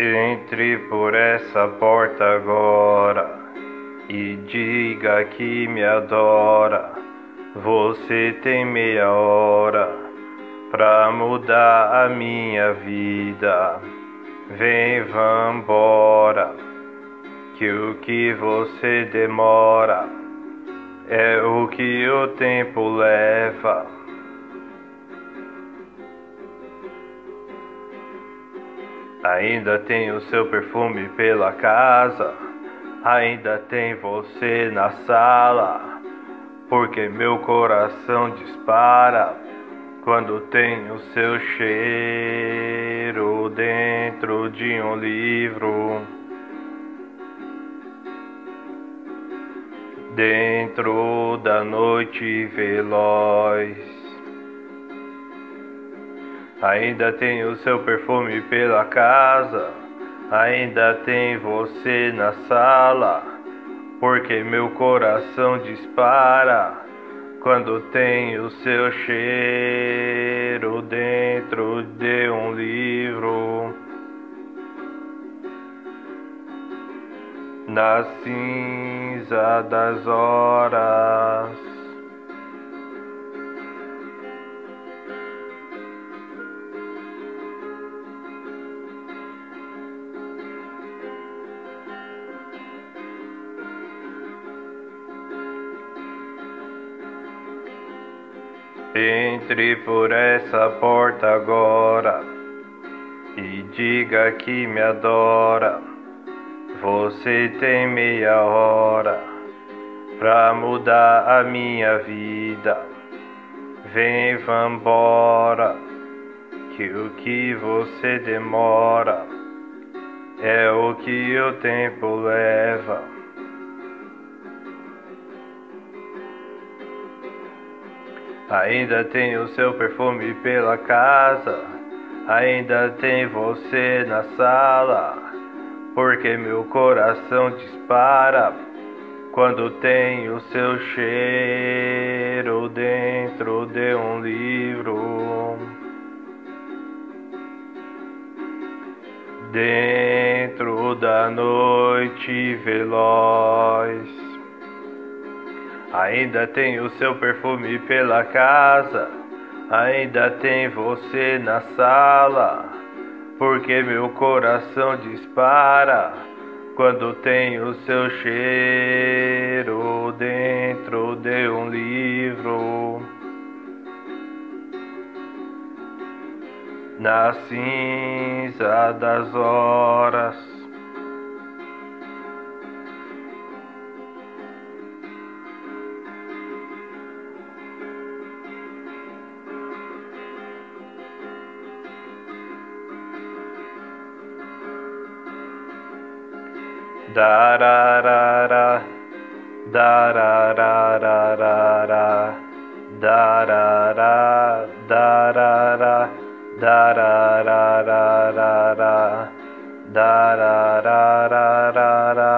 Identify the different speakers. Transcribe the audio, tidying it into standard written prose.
Speaker 1: Entre por essa porta agora e diga que me adora. Você tem meia hora pra mudar a minha vida. Vem, vambora, que o que você demora é o que o tempo leva. Ainda tem o seu perfume pela casa, ainda tem você na sala, porque meu coração dispara quando tem o seu cheiro dentro de um livro, dentro da noite veloz. Ainda tem o seu perfume pela casa, ainda tem você na sala, porque meu coração dispara quando tem o seu cheiro dentro de um livro, na cinza das horas. Entre por essa porta agora e diga que me adora. Você tem meia hora pra mudar a minha vida. Vem, vambora, que o que você demora é o que o tempo leva. Ainda tem o seu perfume pela casa, ainda tem você na sala, porque meu coração dispara quando tem o seu cheiro dentro de um livro, dentro da noite veloz. Ainda tem o seu perfume pela casa, ainda tem você na sala, porque meu coração dispara quando tem o seu cheiro dentro de um livro, na cinza das horas. Dararara, dararara, dararara, dararara, dararara, dararara.